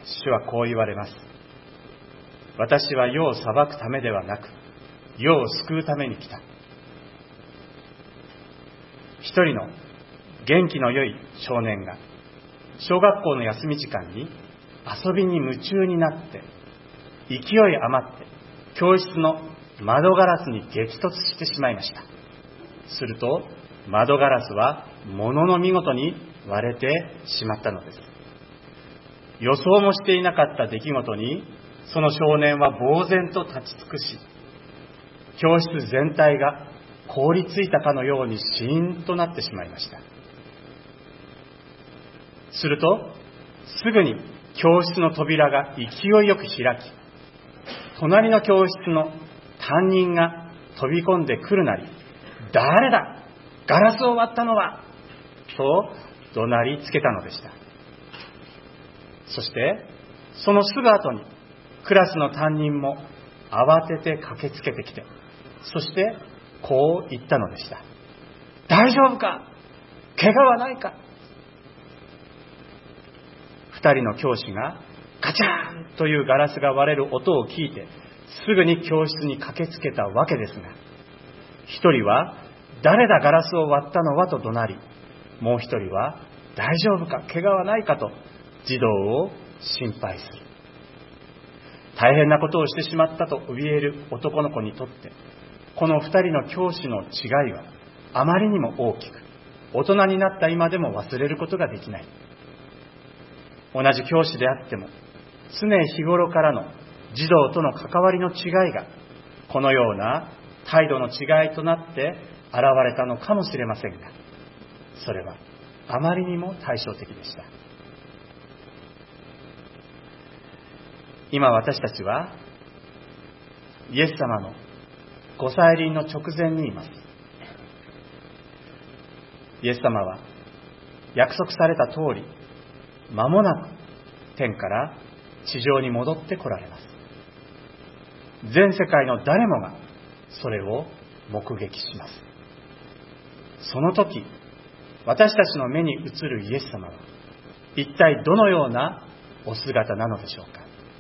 主はこう言われます。私は世を裁くためではなく、世を救うために来た。一人の元気の良い少年が小学校の休み時間に遊びに夢中になって勢い余って教室の窓ガラスに激突してしまいました。すると窓ガラスはものの見事に割れてしまったのです。予想もしていなかった出来事にその少年は呆然と立ち尽くし、教室全体が凍りついたかのようにシーンとなってしまいました。するとすぐに教室の扉が勢いよく開き、隣の教室の担任が飛び込んでくるなり、誰だ、ガラスを割ったのは、と怒鳴りつけたのでした。そしてそのすぐ後にクラスの担任も慌てて駆けつけてきて、そしてこう言ったのでした。大丈夫か、怪我はないか。二人の教師がガチャーンというガラスが割れる音を聞いてすぐに教室に駆けつけたわけですが、一人は誰だガラスを割ったのはと怒鳴り、もう一人は大丈夫か、怪我はないかと児童を心配する。大変なことをしてしまったと怯える男の子にとって、この二人の教師の違いはあまりにも大きく、大人になった今でも忘れることができない。同じ教師であっても、常日頃からの児童との関わりの違いが、このような態度の違いとなって現れたのかもしれませんが、それはあまりにも対照的でした。今私たちはイエス様のご再臨の直前にいます。イエス様は約束された通り、間もなく天から地上に戻って来られます。全世界の誰もがそれを目撃します。その時、私たちの目に映るイエス様は一体どのようなお姿なのでしょうか。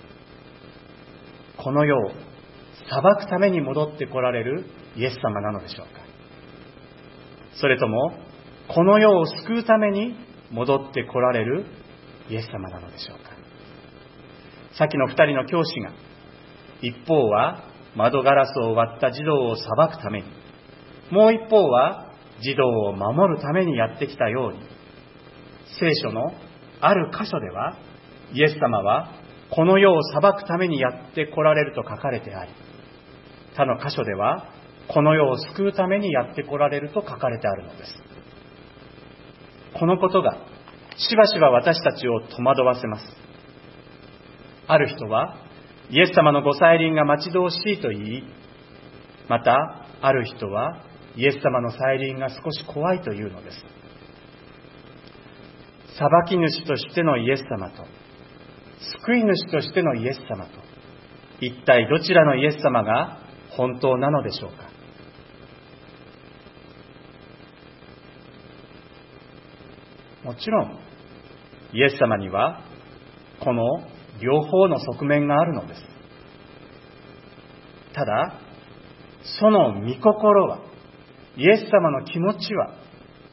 この世を裁くために戻って来られるイエス様なのでしょうか。それともこの世を救うために戻って来られるイエス様なのでしょうか。さっきの二人の教師が一方は窓ガラスを割った児童を裁くために、もう一方は児童を守るためにやってきたように、聖書のある箇所ではイエス様はこの世を裁くためにやって来られると書かれてあり、他の箇所ではこの世を救うためにやって来られると書かれてあるのです。このことがしばしば私たちを戸惑わせます。ある人はイエス様のご再臨が待ち遠しいと言い、またある人はイエス様の再臨が少し怖いというのです。裁き主としてのイエス様と救い主としてのイエス様と、一体どちらのイエス様が本当なのでしょうか。もちろんイエス様にはこの両方の側面があるのです。ただその御心は、イエス様の気持ちは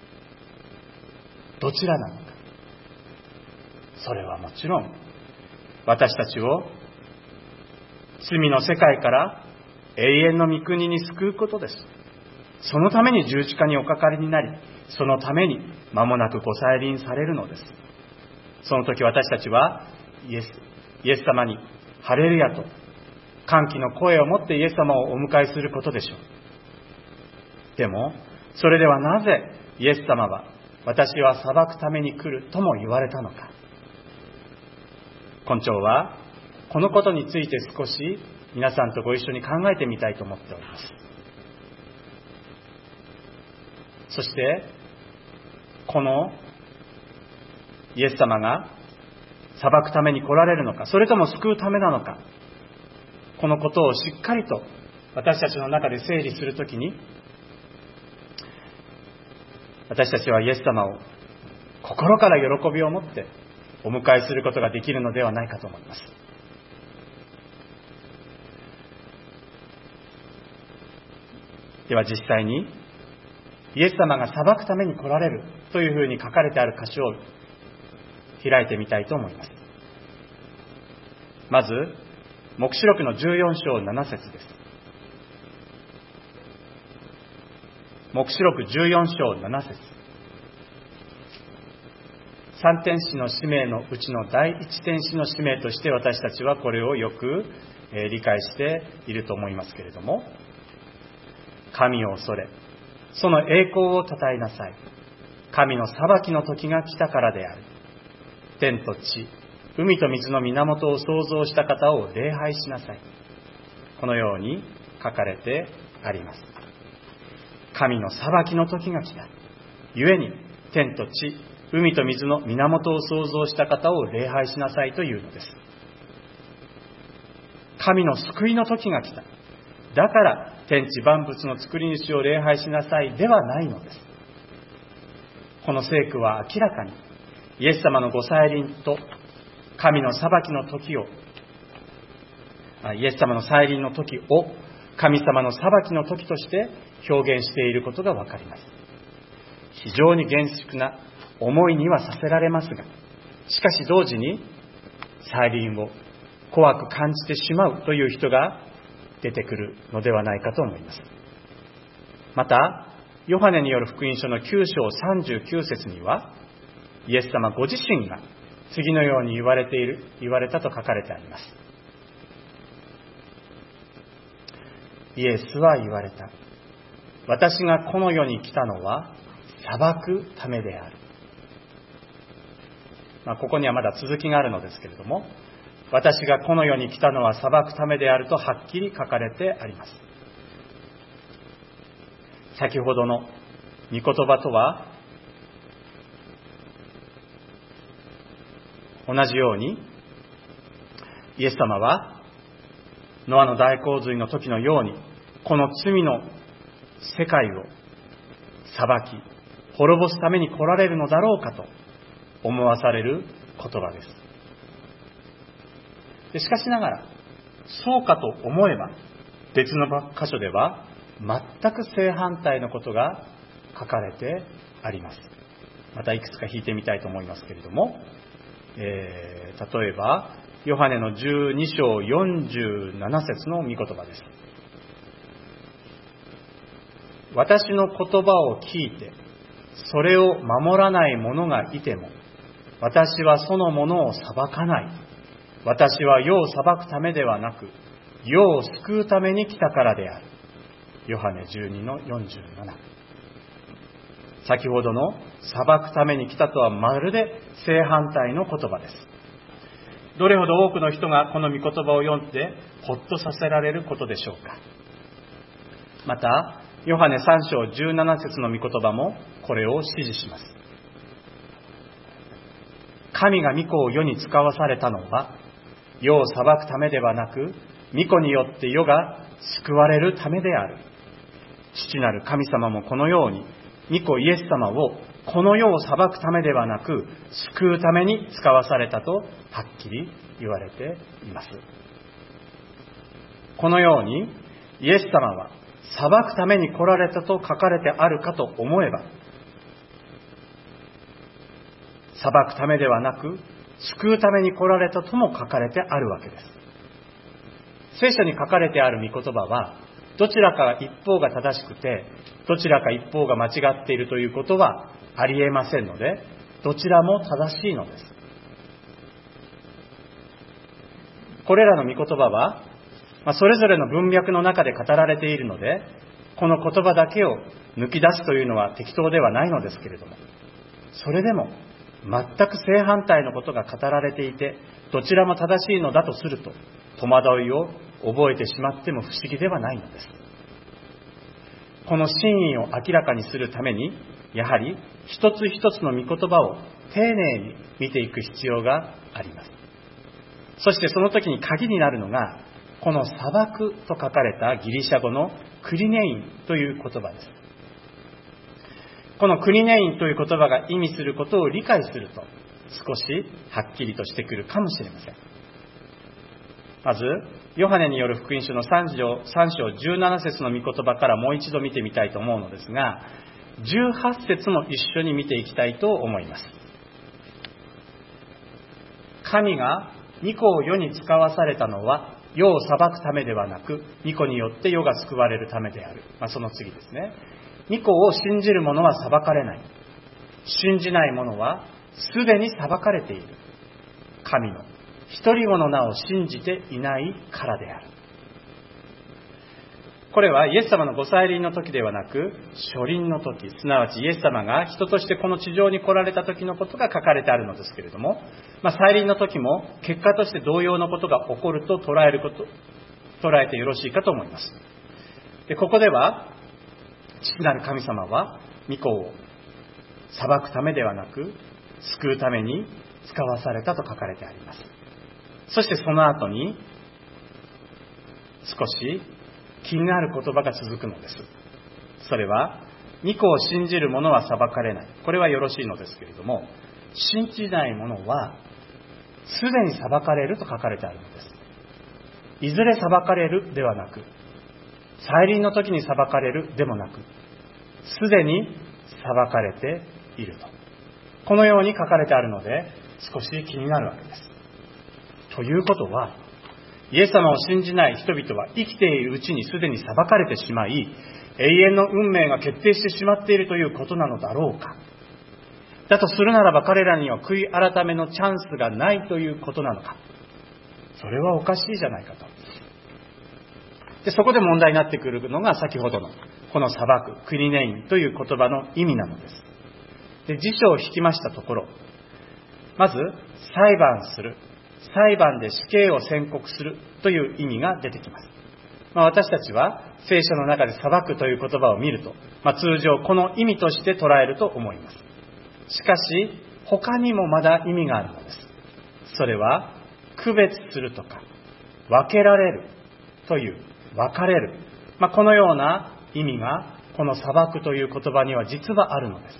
どちらなのか。それはもちろん私たちを罪の世界から永遠の御国に救うことです。そのために十字架におかかりになり、そのために間もなくご再臨されるのです。その時私たちはイエス様にハレルヤと歓喜の声を持ってイエス様をお迎えすることでしょう。でもそれではなぜイエス様は私は裁くために来るとも言われたのか。今朝はこのことについて少し皆さんとご一緒に考えてみたいと思っております。そしてこのイエス様が裁くために来られるのか、それとも救うためなのか、このことをしっかりと私たちの中で整理するときに、私たちはイエス様を心から喜びを持ってお迎えすることができるのではないかと思います。では実際にイエス様が裁くために来られるというふうに書かれてある箇所を開いてみたいと思います。まず黙示録の14章7節です。黙示録14章7節。三天使の使命のうちの第一天使の使命として私たちはこれをよく理解していると思いますけれども、神を恐れ、その栄光を称えなさい。神の裁きの時が来たからである。天と地、海と水の源を創造した方を礼拝しなさい。このように書かれてあります。神の裁きの時が来た。故に天と地、海と水の源を創造した方を礼拝しなさいというのです。神の救いの時が来た。だから天地万物の作り主を礼拝しなさいではないのです。この聖句は明らかにイエス様のご再臨と神の裁きの時を、イエス様の再臨の時を神様の裁きの時として表現していることがわかります。非常に厳粛な思いにはさせられますが、しかし同時に再臨を怖く感じてしまうという人が出てくるのではないかと思います。またヨハネによる福音書の9章39節には、イエス様ご自身が次のように言われたと書かれてあります。イエスは言われた。私がこの世に来たのは裁くためである。ここにはまだ続きがあるのですけれども、私がこの世に来たのは裁くためであるとはっきり書かれてあります。先ほどの御言葉とは同じように、イエス様はノアの大洪水の時のようにこの罪の世界を裁き滅ぼすために来られるのだろうかと思わされる言葉です。しかしながらそうかと思えば別の箇所では全く正反対のことが書かれてあります。またいくつか引いてみたいと思いますけれども、例えばヨハネの12章47節の御言葉です。私の言葉を聞いてそれを守らない者がいても私はその者を裁かない。私は世を裁くためではなく世を救うために来たからである。ヨハネ12の47。先ほどの裁くために来たとはまるで正反対の言葉です。どれほど多くの人がこの御言葉を読んでほっとさせられることでしょうか。またヨハネ3章17節の御言葉もこれを指示します。神が御子を世に使わされたのは世を裁くためではなく御子によって世が救われるためである。父なる神様もこのように御子イエス様をこの世を裁くためではなく救うために使わされたとはっきり言われています。このようにイエス様は裁くために来られたと書かれてあるかと思えば、裁くためではなく救うために来られたとも書かれてあるわけです。聖書に書かれてある御言葉はどちらか一方が正しくてどちらか一方が間違っているということはありえませんので、どちらも正しいのです。これらの御言葉はそれぞれの文脈の中で語られているので、この言葉だけを抜き出すというのは適当ではないのですけれども、それでも全く正反対のことが語られていてどちらも正しいのだとすると戸惑いを覚えてしまっても不思議ではないのです。この真意を明らかにするためにやはり一つ一つの御言葉を丁寧に見ていく必要があります。そしてその時に鍵になるのがこの裁くと書かれたギリシャ語のクリネインという言葉です。このクリネインという言葉が意味することを理解すると、 少しはっきりとしてくるかもしれません。まず、ヨハネによる福音書の3章17節の御言葉からもう一度見てみたいと思うのですが、18節も一緒に見ていきたいと思います。神が御子を世に使わされたのは、世を裁くためではなく、御子によって世が救われるためである。その次ですね。御子を信じる者は裁かれない。信じない者はすでに裁かれている。神の一人子の名を信じていないからである。これはイエス様のご再臨の時ではなく、初臨の時、すなわちイエス様が人としてこの地上に来られた時のことが書かれてあるのですけれども、再臨の時も結果として同様のことが起こると捉えてよろしいかと思います。で、ここでは父なる神様は御子を裁くためではなく救うために使わされたと書かれてあります。そしてその後に少し気になる言葉が続くのです。それは、御子を信じる者は裁かれない。これはよろしいのですけれども、信じない者はすでに裁かれると書かれてあるのです。いずれ裁かれるではなく、再臨の時に裁かれるでもなく、すでに裁かれていると。このように書かれてあるので、少し気になるわけです。ということは、イエス様を信じない人々は生きているうちにすでに裁かれてしまい、永遠の運命が決定してしまっているということなのだろうか。だとするならば彼らには悔い改めのチャンスがないということなのか。それはおかしいじゃないかと。で、そこで問題になってくるのが先ほどのこの裁く、クリネインという言葉の意味なのです。で、辞書を引きましたところ、まず裁判する、裁判で死刑を宣告するという意味が出てきます。私たちは聖書の中で裁くという言葉を見ると、通常この意味として捉えると思います。しかし他にもまだ意味があるのです。それは区別するとか分けられるという分かれる、このような意味がこの裁くという言葉には実はあるのです。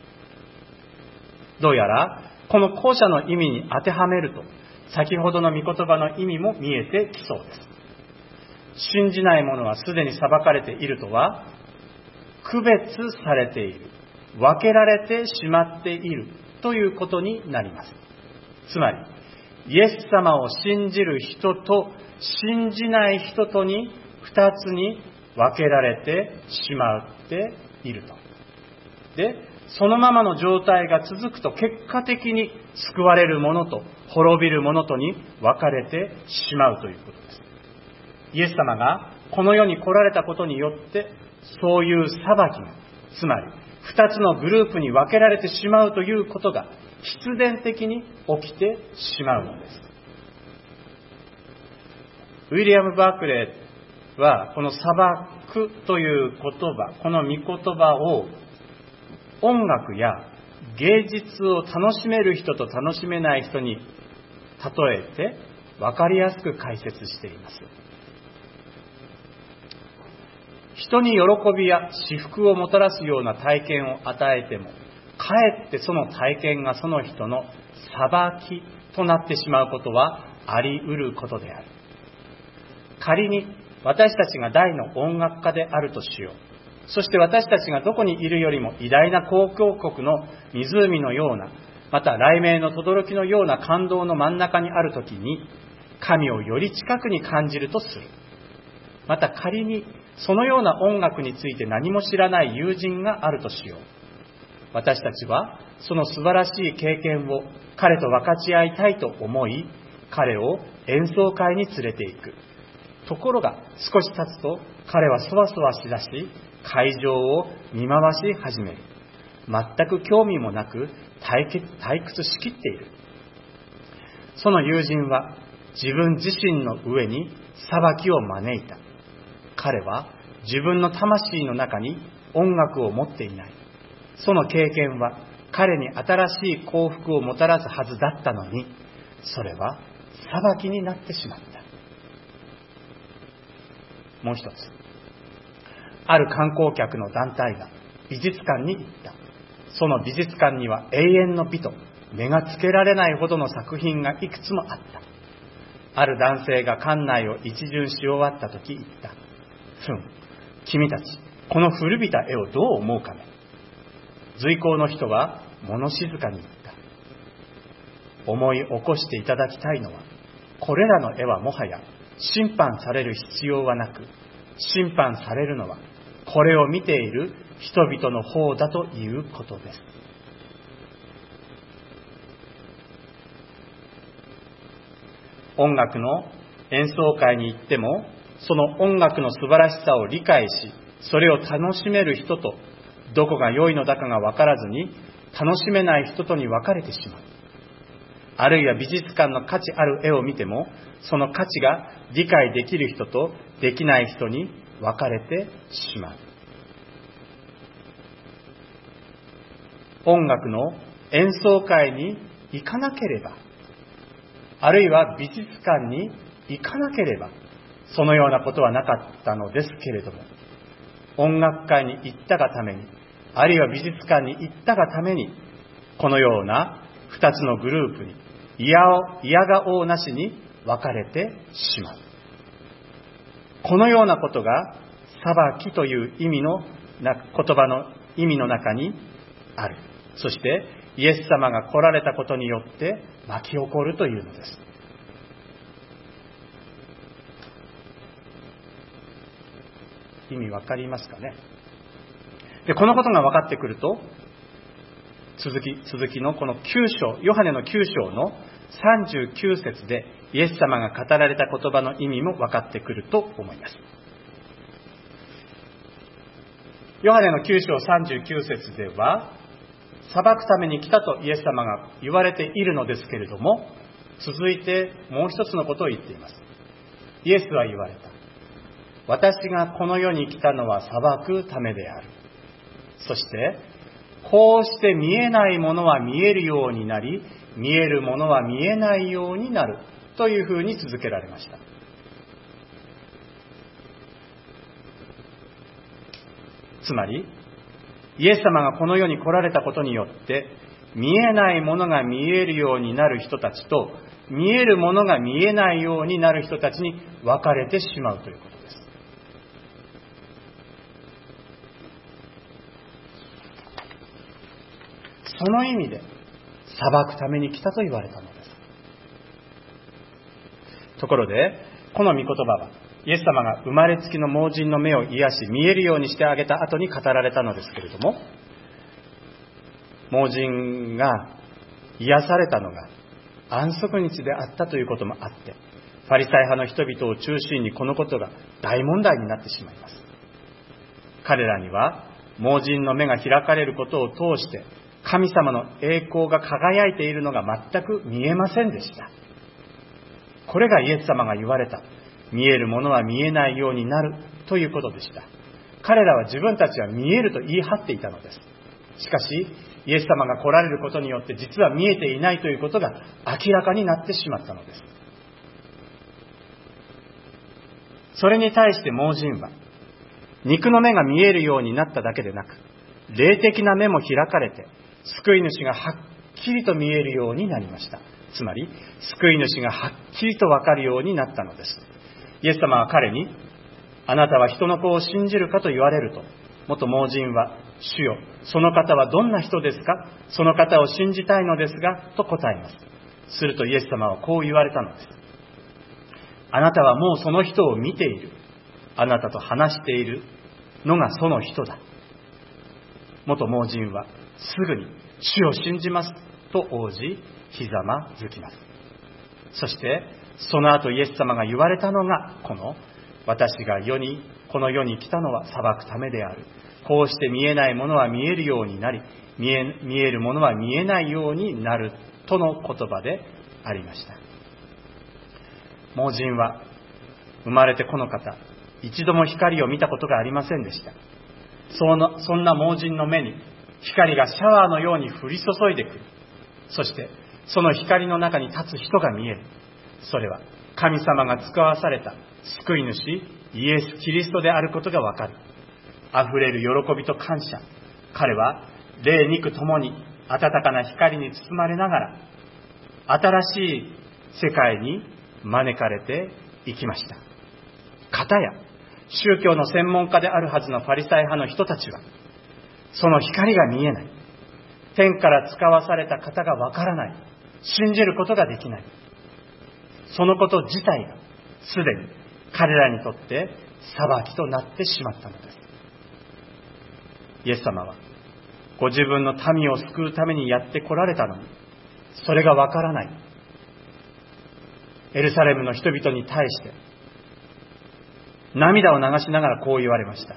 どうやらこの後者の意味に当てはめると、先ほどの御言葉の意味も見えてきそうです。信じない者はすでに裁かれているとは、区別されている、分けられてしまっているということになります。つまり、イエス様を信じる人と信じない人とに二つに分けられてしまっていると。で、そのままの状態が続くと結果的に救われる者と滅びる者とに分かれてしまうということです。イエス様がこの世に来られたことによってそういう裁きが、つまり二つのグループに分けられてしまうということが必然的に起きてしまうのです。ウィリアム・バークレーはこの裁くという言葉、この御言葉を音楽や芸術を楽しめる人と楽しめない人に例えて分かりやすく解説しています。人に喜びや至福をもたらすような体験を与えても、かえってその体験がその人の裁きとなってしまうことはあり得ることである。仮に私たちが大の音楽家であるとしよう。そして私たちがどこにいるよりも偉大な公共国の湖のような、また雷鳴の轟のような感動の真ん中にあるときに、神をより近くに感じるとする。また仮にそのような音楽について何も知らない友人があるとしよう。私たちはその素晴らしい経験を彼と分かち合いたいと思い、彼を演奏会に連れて行く。ところが少し経つと彼はそわそわしだし、会場を見回し始める。全く興味もなく退屈しきっている。その友人は自分自身の上に裁きを招いた。彼は自分の魂の中に音楽を持っていない。その経験は彼に新しい幸福をもたらすはずだったのに、それは裁きになってしまった。もう一つ、ある観光客の団体が美術館に行った。その美術館には永遠の美と目がつけられないほどの作品がいくつもあった。ある男性が館内を一巡し終わったとき言った。君たち、この古びた絵をどう思うかね。随行の人は物静かに言った。思い起こしていただきたいのは、これらの絵はもはや審判される必要はなく、審判されるのはこれを見ている人々の方だということです。音楽の演奏会に行っても、その音楽の素晴らしさを理解し、それを楽しめる人と、どこが良いのだかが分からずに楽しめない人とに分かれてしまう。あるいは美術館の価値ある絵を見ても、その価値が理解できる人とできない人に分かれてしまう。音楽の演奏会に行かなければ、あるいは美術館に行かなければ、そのようなことはなかったのですけれども、音楽会に行ったがために、あるいは美術館に行ったがために、このような二つのグループにいやが応なしに分かれてしまう。このようなことが裁きという言葉の意味の中にある。そしてイエス様が来られたことによって巻き起こるというのです。意味わかりますかね。で、このことが分かってくると、続きのこの9章、ヨハネの9章の39節でイエス様が語られた言葉の意味も分かってくると思います。ヨハネの9章39節では、裁くために来たとイエス様が言われているのですけれども、続いてもう一つのことを言っています。イエスは言われた。私がこの世に来たのは裁くためである。そして、こうして見えないものは見えるようになり、見えるものは見えないようになるというふうに続けられました。つまり、イエス様がこの世に来られたことによって、見えないものが見えるようになる人たちと、見えるものが見えないようになる人たちに分かれてしまうということです。その意味で、裁くために来たと言われたのです。ところで、この御言葉は、イエス様が生まれつきの盲人の目を癒し、見えるようにしてあげた後に語られたのですけれども、盲人が癒されたのが安息日であったということもあって、ファリサイ派の人々を中心にこのことが大問題になってしまいます。彼らには、盲人の目が開かれることを通して、神様の栄光が輝いているのが全く見えませんでした。これがイエス様が言われた、見えるものは見えないようになるということでした。彼らは自分たちは見えると言い張っていたのです。しかし、イエス様が来られることによって実は見えていないということが明らかになってしまったのです。それに対して盲人は、肉の目が見えるようになっただけでなく、霊的な目も開かれて、救い主がはっきりと見えるようになりました。つまり、救い主がはっきりとわかるようになったのです。イエス様は彼に、あなたは人の子を信じるかと言われると、元盲人は、主よ、その方はどんな人ですか？その方を信じたいのですが、と答えます。するとイエス様はこう言われたのです。あなたはもうその人を見ている。あなたと話しているのがその人だ。元盲人はすぐに主を信じますと応じ、ひざまずきます。そしてその後イエス様が言われたのがこの私がこの世に来たのは裁くためである。こうして見えないものは見えるようになり、見えるものは見えないようになるとの言葉でありました。盲人は生まれてこの方、一度も光を見たことがありませんでした。そんな盲人の目に光がシャワーのように降り注いでくる。そしてその光の中に立つ人が見える。それは神様が使わされた救い主イエス・キリストであることがわかる。溢れる喜びと感謝。彼は霊肉ともに暖かな光に包まれながら、新しい世界に招かれていきました。かたや宗教の専門家であるはずのファリサイ派の人たちは、その光が見えない、天から使わされた方がわからない、信じることができない、そのこと自体がすでに彼らにとって裁きとなってしまったのです。イエス様はご自分の民を救うためにやって来られたのに、それがわからないエルサレムの人々に対して涙を流しながらこう言われました。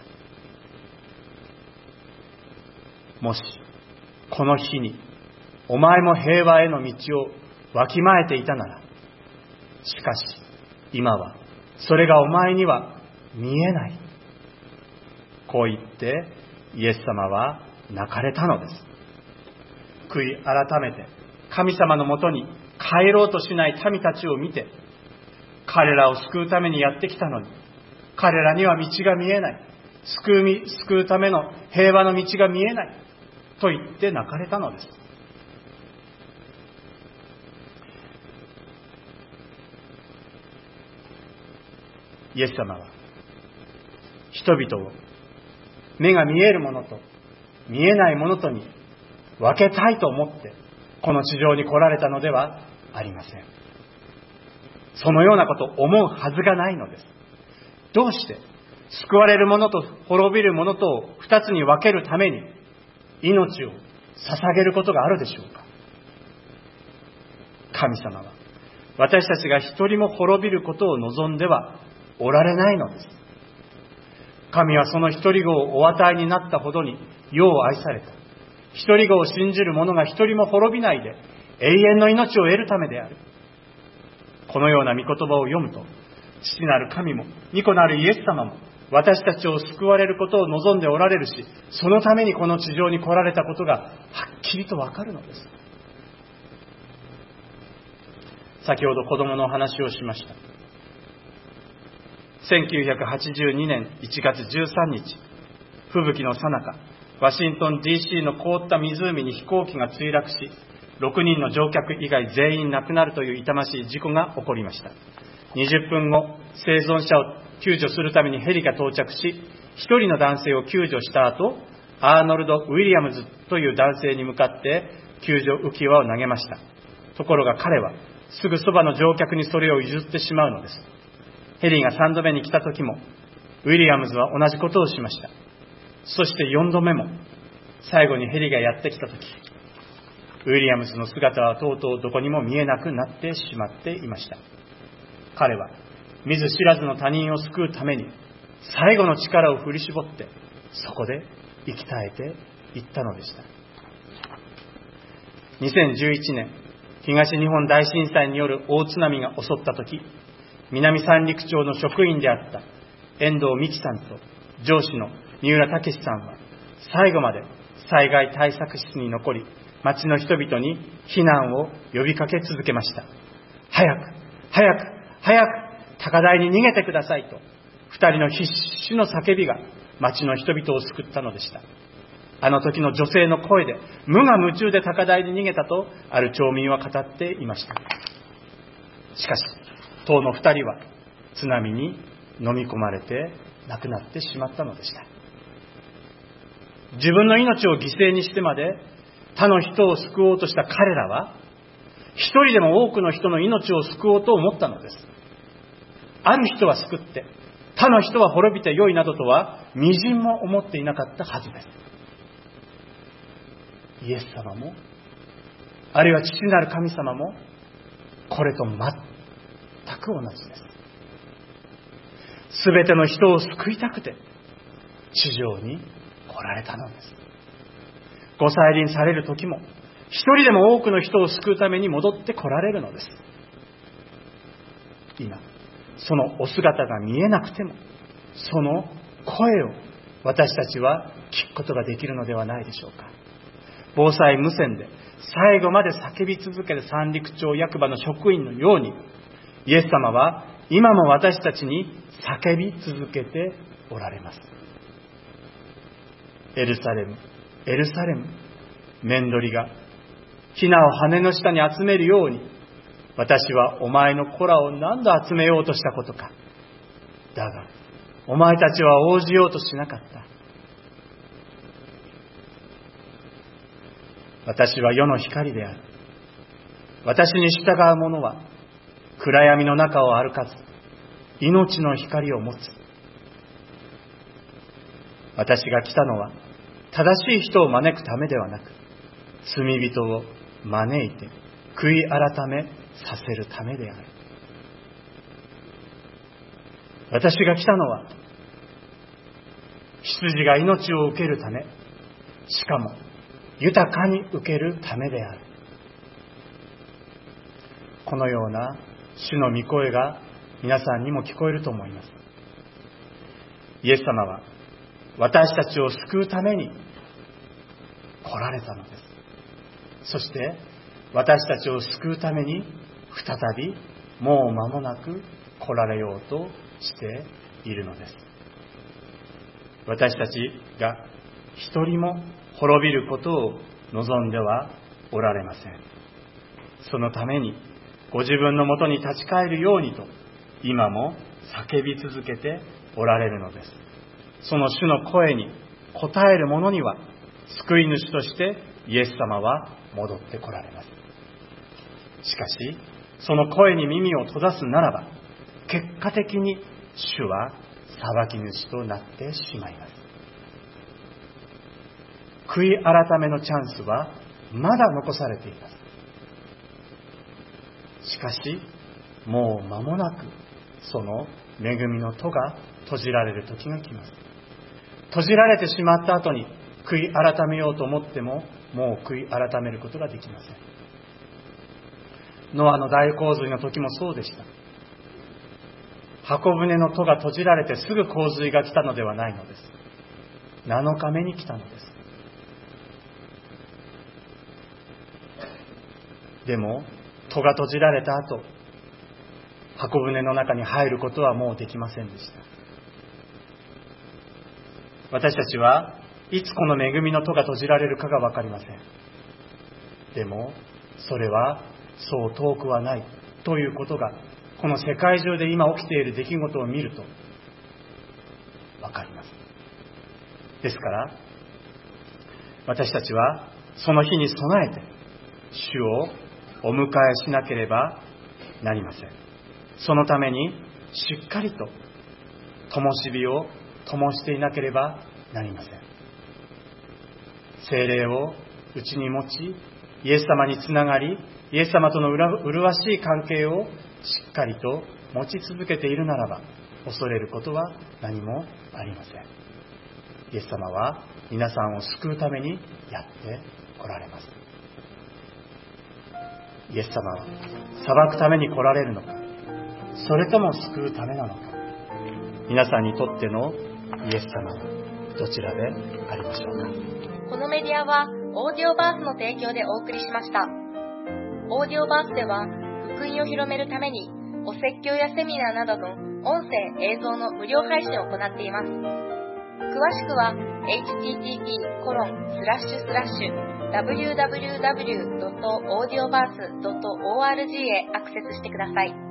もしこの日にお前も平和への道をわきまえていたなら、しかし今はそれがお前には見えない。こう言ってイエス様は泣かれたのです。悔い改めて神様のもとに帰ろうとしない民たちを見て、彼らを救うためにやってきたのに、彼らには道が見えない、救うための平和の道が見えないと言って泣かれたのです。イエス様は人々を目が見えるものと見えないものとに分けたいと思ってこの地上に来られたのではありません。そのようなことを思うはずがないのです。どうして救われるものと滅びるものとを二つに分けるために命を捧げることがあるでしょうか。神様は私たちが一人も滅びることを望んではおられないのです。神はその一人子をお与えになったほどに世を愛された。一人子を信じる者が一人も滅びないで永遠の命を得るためである。このような御言葉を読むと、父なる神も御子なるイエス様も私たちを救われることを望んでおられるし、そのためにこの地上に来られたことがはっきりとわかるのです。先ほど子供の話をしました。1982年1月13日、吹雪の最中、ワシントン DC の凍った湖に飛行機が墜落し、6人の乗客以外全員亡くなるという痛ましい事故が起こりました。20分後、生存者を救助するためにヘリが到着し、1人の男性を救助した後、アーノルド・ウィリアムズという男性に向かって救助浮き輪を投げました。ところが彼はすぐそばの乗客にそれを譲ってしまうのです。ヘリが3度目に来た時もウィリアムズは同じことをしました。そして4度目も、最後にヘリがやってきた時、ウィリアムズの姿はとうとうどこにも見えなくなってしまっていました。彼は見ず知らずの他人を救うために最後の力を振り絞ってそこで生き絶えていったのでした。2011年、東日本大震災による大津波が襲った時、南三陸町の職員であった遠藤美希さんと上司の三浦武さんは最後まで災害対策室に残り、町の人々に避難を呼びかけ続けました。早く早く早く高台に逃げてくださいと、二人の必死の叫びが町の人々を救ったのでした。あの時の女性の声で無我夢中で高台に逃げたとある町民は語っていました。しかし当の二人は津波に飲み込まれて亡くなってしまったのでした。自分の命を犠牲にしてまで他の人を救おうとした彼らは、一人でも多くの人の命を救おうと思ったのです。ある人は救って他の人は滅びてよいなどとはみじんも思っていなかったはずです。イエス様も、あるいは父なる神様もこれと全く同じです。すべての人を救いたくて地上に来られたのです。ご再臨される時も一人でも多くの人を救うために戻って来られるのです。今そのお姿が見えなくても、その声を私たちは聞くことができるのではないでしょうか。防災無線で最後まで叫び続ける三陸町役場の職員のように、イエス様は今も私たちに叫び続けておられます。エルサレム、エルサレム、 面取りがヒナを羽の下に集めるように、私はお前の子らを何度集めようとしたことか。だがお前たちは応じようとしなかった。私は世の光である。私に従う者は暗闇の中を歩かず、命の光を持つ。私が来たのは正しい人を招くためではなく、罪人を招いて悔い改めさせるためである。私が来たのは羊が命を受けるため、しかも豊かに受けるためである。このような主の御声が皆さんにも聞こえると思います。イエス様は私たちを救うために来られたのです。そして私たちを救うために再びもう間もなく来られようとしているのです。私たちが一人も滅びることを望んではおられません。そのためにご自分のもとに立ち返るようにと今も叫び続けておられるのです。その主の声に応える者には救い主としてイエス様は戻って来られます。しかしその声に耳を閉ざすならば、結果的に主は裁き主となってしまいます。悔い改めのチャンスはまだ残されています。しかしもう間もなくその恵みの戸が閉じられる時が来ます。閉じられてしまった後に悔い改めようと思っても、もう悔い改めることができません。ノアの大洪水の時もそうでした。箱舟の戸が閉じられてすぐ洪水が来たのではないのです。7日目に来たのです。でも戸が閉じられた後、箱舟の中に入ることはもうできませんでした。私たちはいつこの恵みの戸が閉じられるかがわかりません。でもそれはそう遠くはないということが、この世界中で今起きている出来事を見るとわかります。ですから私たちはその日に備えて主をお迎えしなければなりません。そのためにしっかりと灯火を灯していなければなりません。聖霊を内に持ち、イエス様につながり、イエス様との麗しい関係をしっかりと持ち続けているならば、恐れることは何もありません。イエス様は皆さんを救うためにやって来られます。イエス様は裁くために来られるのか、それとも救うためなのか、皆さんにとってのイエス様はどちらでありましょうか。 このメディアはオーディオバースの提供でお送りしました。オーディオバースでは福音を広めるためにお説教やセミナーなどの音声映像の無料配信を行っています。詳しくは http://www.audioverse.org へアクセスしてください。